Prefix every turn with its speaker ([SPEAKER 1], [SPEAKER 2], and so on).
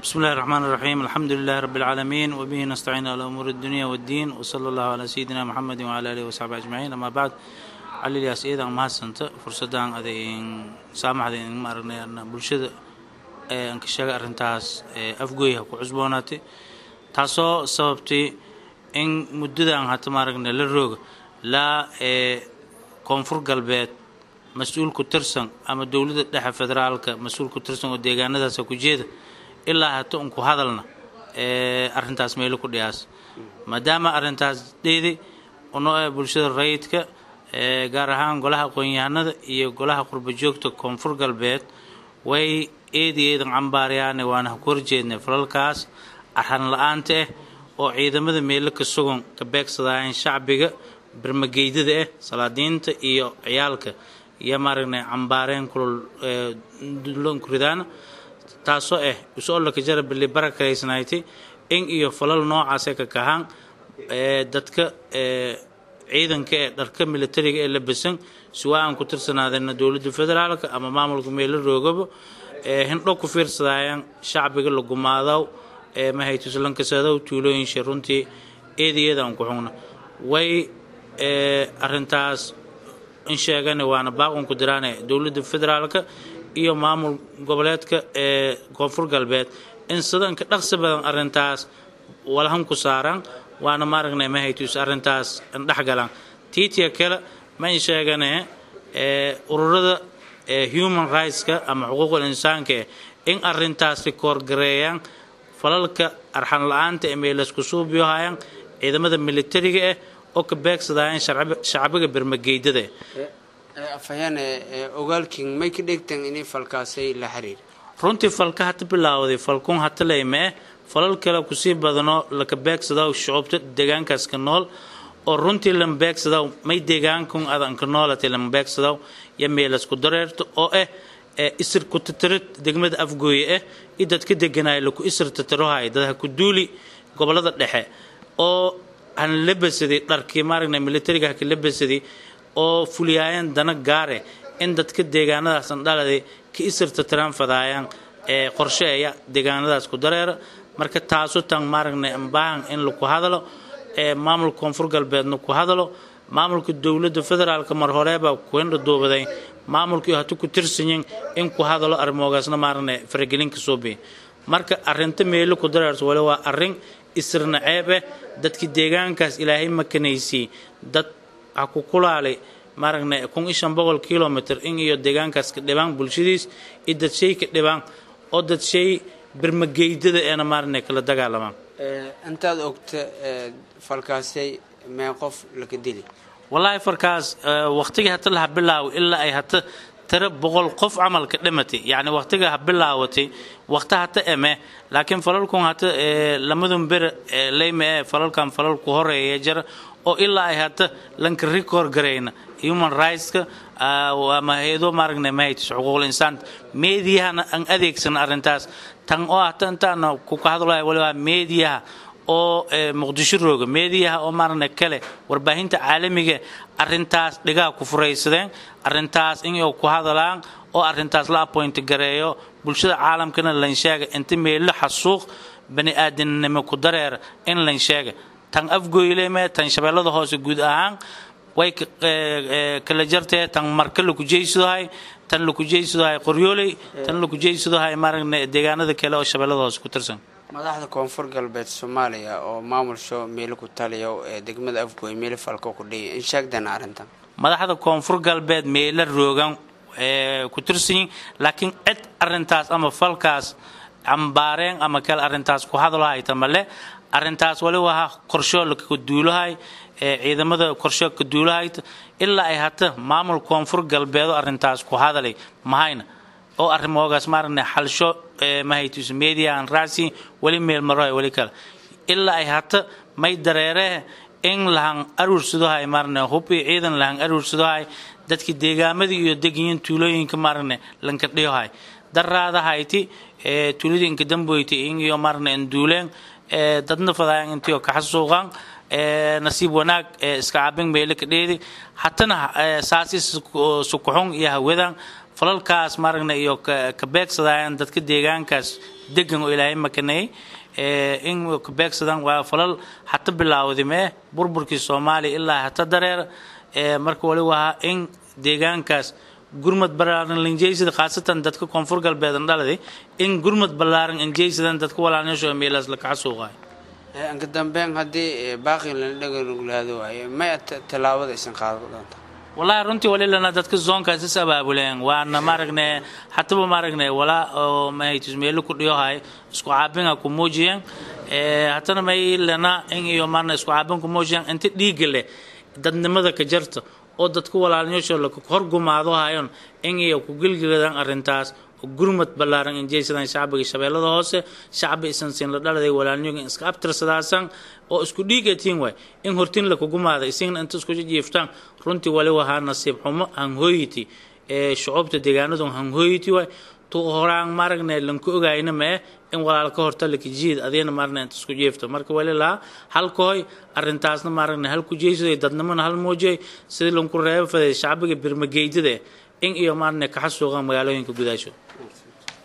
[SPEAKER 1] بسم الله الرحمن الرحيم الحمد لله رب العالمين وبه نستعين على أمور الدنيا والدين وصلى الله على سيدنا محمد وعلى آله وصحبه أجمعين. أما بعد علي الأسئلة ما سنت فرصة دان أذين سامح ذين ما رنا أن بلشة أنك شجع رنتاس أفجويها كعزبوناتي تاسو سببتي إن مدة عن هتمارقنا للرج لا كونفور قلبات مسؤول كترسن أما الدولة ده فدرالك مسؤول كترسن وديجانا ده سكوجيد إلا هاتو أنكو هذلنا أرنتاس ميلو كدياس مادام أرنتاس ديدي أنو بلشة الرئيتك جارهان قلها قويانا يقولها قرب جوكتو كونفور قلبات وي إيدي عمباريان وأنا كورجين فرالكاس أرحن لأنته oo ciidamada meel ka sugan ka beegsadaan shacbiga barmageydada salaadiinta iyo ciyaalka iyo maaragna cambaareen kulul dulan kuridaan taasoo usoo la ka jarab li barakaysnayti in iyo falal noocaas ka kahan dadka ciidanka dharka militariga ee labisan suwaan ku tirsanaadeen dawladda federaalka ama maamulka meel roogabo hindho ku fiirsadayaan shacbiga lagu maadaw ما هي تسلم كسادة وتولين شرونتي إيدي أنكو هنا وي أرنتاس إن شاء الله وأنا باقون كدرانة دولة الفدرالك إيو معمول قبلاتك كونفور قلبات إن صدق كتقصب أرنتاس ولا هم كساران وأنا ما رجنا ما هي تس أرنتاس نحجلان تيتي كلا ما إن شاء الله ورد human rights كأم حقوق الإنسان كإن أرنتاس ريكور جريان فلالك أرحن الآن تأميل اسكسوب يوهاين إذا ماذا ميليتري أو كباكس داين شعبك برمجيدة ده.
[SPEAKER 2] فهنا أقولكين ما يكديك تاني فالكاسي لحرير.
[SPEAKER 1] فرنتي فالك حتى باللاودي فالكون حتى ليمة فلالك لو كسيب بدنا لكباكس دا والشعوب تدقان كاسكنول ورنتي لم باكس دا ما يدقان كون هذا انكنولة لم باكس دا يميل اسكودريرت أو isir ku titirid degmada afgooye idad ka deganay lagu isir titirohay dadka ku duuli gobolada dhexe oo aan labasaday dharkii maaragna militariga ka labasaday oo fuliyayaan dana gaare in dadka deegaanadaas dhaladay ka isir titiran fadayaan qorsheeya deegaanadaas ku dareer marka taaso tan maaragna baahan in lagu hadalo maamul koonfur galbeedna ku hadalo maamulka dawladda federaalka mar horeeba ku indhoobaday maamulkii hatu ku tirsanyin in ku hadalo armoogaasna maarne faragelinka soo bee marka arinta meel ku dareerso wala waa arin isirna ceebe dadkii deegaankaas ilaahay makanaysi dad ha ku kulaalay maarne 1500 kilometer in iyo deegaankaas ka dhibaan bulshadiis idad shay ka dhibaan oo dad shay barmageydada ee maarne kala dagaalamaan
[SPEAKER 2] intaad ogta falkaasay ما قف لك دلي
[SPEAKER 1] والله فركاس وقتها هتلها بالله إلا أي هت ترى بقول قف عمل كلمتي يعني وقتها بالله وتي وقتها تأمه لكن فلالكم هت لما ذنبر لي ما فلالكم فلالكم هو يجر أو إلا أي هت لنك ريكور جرين human rights وما هيدو مارجنا ما يتشعقول الإنسان ميديا أن أديك سن أرنتاس تان أو أتنتان كوكهذا ولا ميديا oo muqdisho rooga meediyaha oo marna kale warbaahinta caalamiga arintaas dhigaa ku furaysadeen arintaas in ay ku hadalaan oo arintaas la point gareeyo bulshada caalamkana la sheegay inta meel xasuuq bani aadanimo ku dareer in la sheegay tan afgooyleeme tan shabeellada hoose guud ahaan way kala jartay tan marka lagu jeeysaday tan lagu jeeysaday qoryooley tan lagu jeeysaday marna deegaanada kale oo shabeellada hoose ku tirsan
[SPEAKER 2] madaxda koonfur galbeed Soomaaliya oo maamulsho meel ku taliyo degmada afgooy meel falko ku dhigay in sheegdan arintan
[SPEAKER 1] madaxda koonfur galbeed meel roogan ku tirsan laakiin cid arintaas ama falkaas ambaareen ama kale arintaas ku hadlahay tamale arintaas wali waa qorsho ku duulahay ciidamada qorsho ku duulahay ilaa ay hata maamul koonfur galbeed arintaas ku hadalay mahayna oo arrimoogaas maarne xalsho ma haytus media aan raasi wali meel maray wali kale illa ay hata may dareere in lahan aruursado hay maarne hubi ciidan lahan aruursado hay dadkii deegaamadii iyo deegayn tuulooyinka maarne lanka dhiyohay daraada hayti tuulooyinka damboyti in iyo maarne induuleen dadna fadayaan intii ka xasuuqan nasiib wanaag iska caabin meel ka dheedi hatana saasis sukuxun iyo hawadan falalkaas maragna iyo ka beegsadaan dadka deegaankaas degan oo ilaahay makanay in ku beegsadaan waa falal hatta bilaawdime burburkii Soomaaliya ilaa hatta dareer marka wali waa in deegaankaas gurmad balaaran linjeysida khaasatan dadka koonfur galbeed dhaladay in gurmad balaaran injeysidan dadka walaalnimo meelaas la kaxsuuqay
[SPEAKER 2] anka dambeyn hadii baaqi la dhagalaado way ma talaabada isan qaado doonta
[SPEAKER 1] والله runtii wali lana dadka zoonkaas sabaabuleen waana maragne hataba maragne wala ma haytismeelo ku dhiyohay isku caabinga ku muujiyeen hatana may lana in iyo marna isku caabin ku muujiyeen inta dhiigale dadnimada ka jarto oo dadku walaalnimo la hor gumaado hayon in iyo ku gilgiladan arintaas gurmad balaaran injeysadan shacbiga shabeellada hoose shacbi isan siin la dhaladay walaalnimo iska abtirsadaasan oo isku dhiigatiin way in hortin la ku gumaado isin inta isku jiiftaan runtii wali waxa nasiib xumo aan hooyiti shucubta deegaanadu aan hooyiti way to horaan maragne lan ku ogaayna ma in walaalka horta la kijiid adeena marna inta isku jiifto marka wali la halkooy arintaasna maragne hal ku jeeysaday dadnimada hal moojay sidii lan ku reebo faday shacbiga birmageydada in iyo marna ka xasuuqa magaalooyinka gudaasho